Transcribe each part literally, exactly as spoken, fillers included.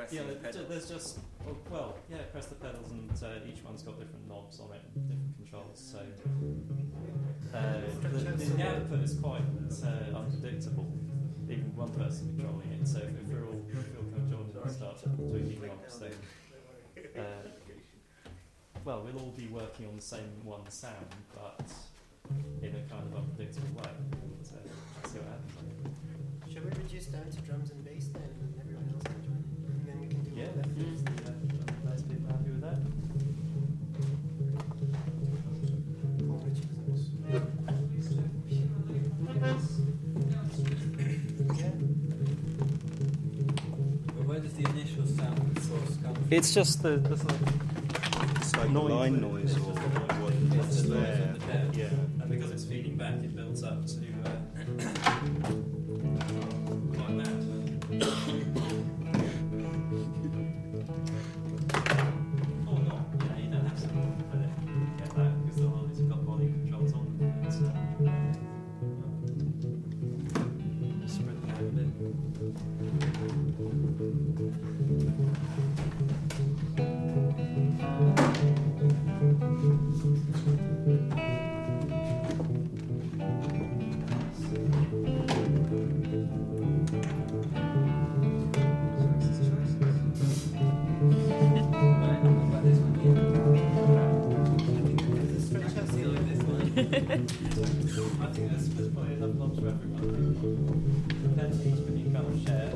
pressing yeah, the there- pedals. there's just oh, well, yeah, press the pedals, and uh, each one's got different knobs on it, and different controls. So uh, the, the, the output is quite uh, unpredictable. Even one person controlling it. So if, if we're all if we're all kind of joining and start tweaking knobs, then uh, well, we'll all be working on the same one sound, but in a kind of unpredictable way. So see what happens. Should we reduce down to drums and bass then, and everyone else can join? And then we can do Yeah, all that. mm. yeah. Most people happy with that? Paul Richards. Yeah. But where does the initial sound source come from? It's just the, the sort of It's like noise. line noise or what, what's the noise there. on the deck. Yeah. And because it's feeding back, it builds up to uh, quite loud. Or not. You know, you don't have to let it get that because the one has got volume controls on. And, uh, just spread them out a bit. Right, how about this one here? There's a stretch house Feel here. like this one. I think there's, there's probably enough knobs for everyone. Then each can you kind of share.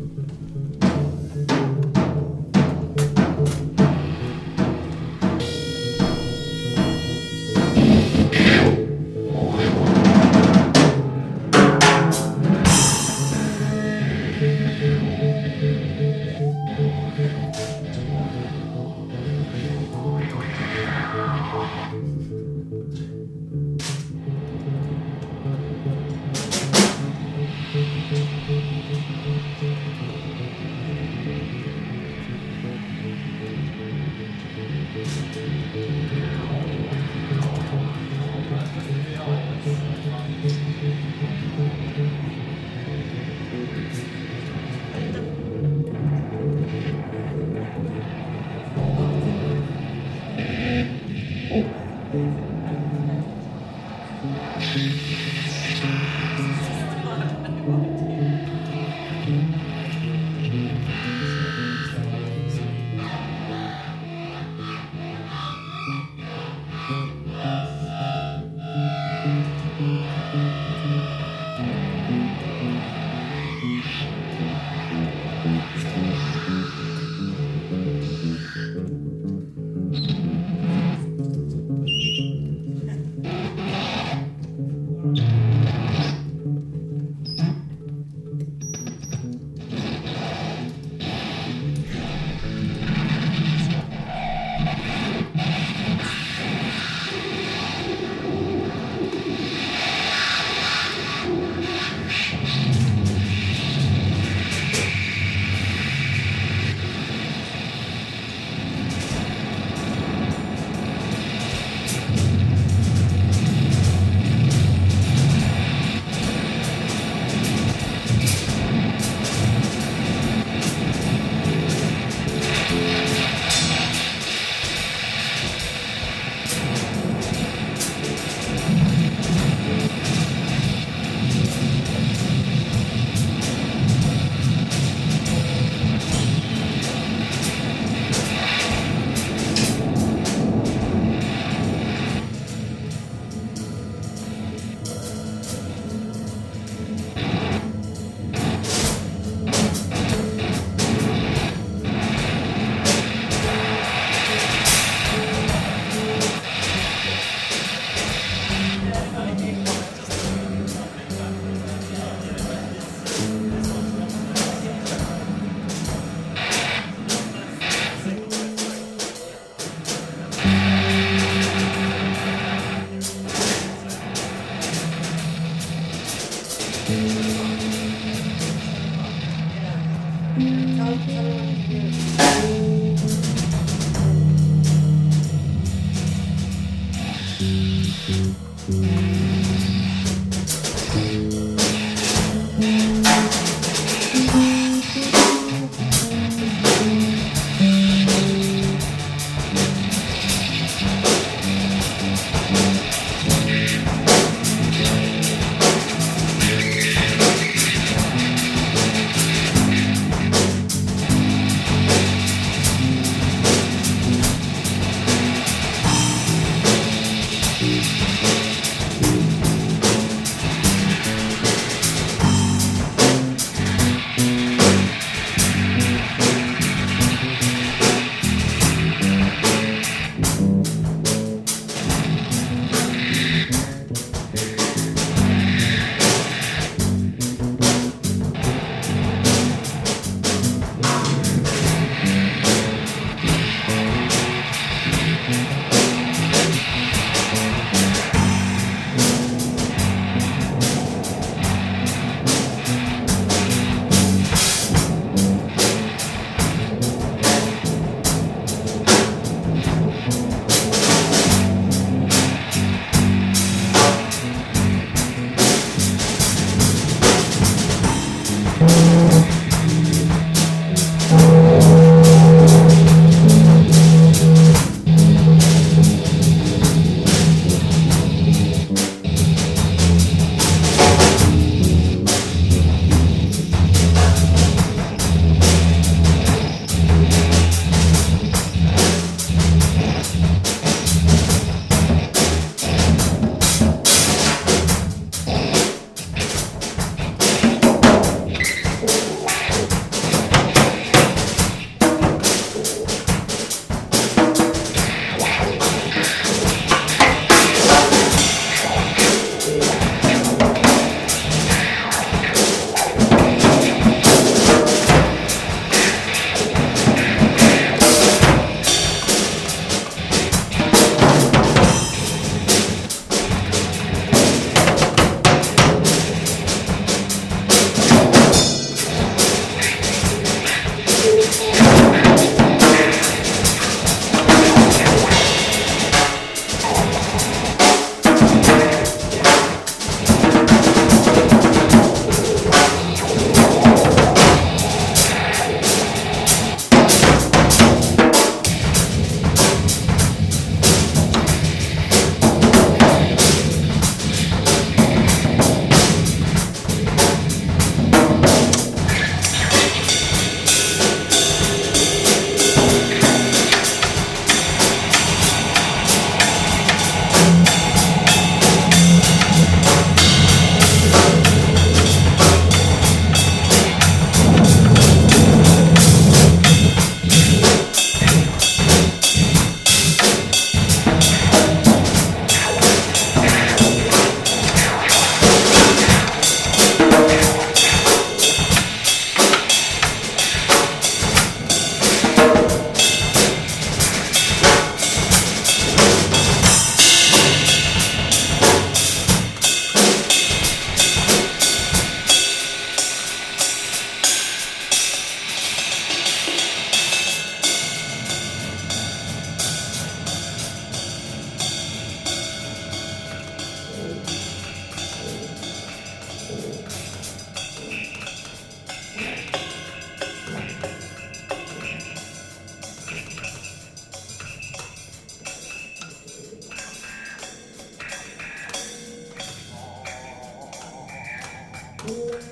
Tell, tell me when you hear it. Thank Cool.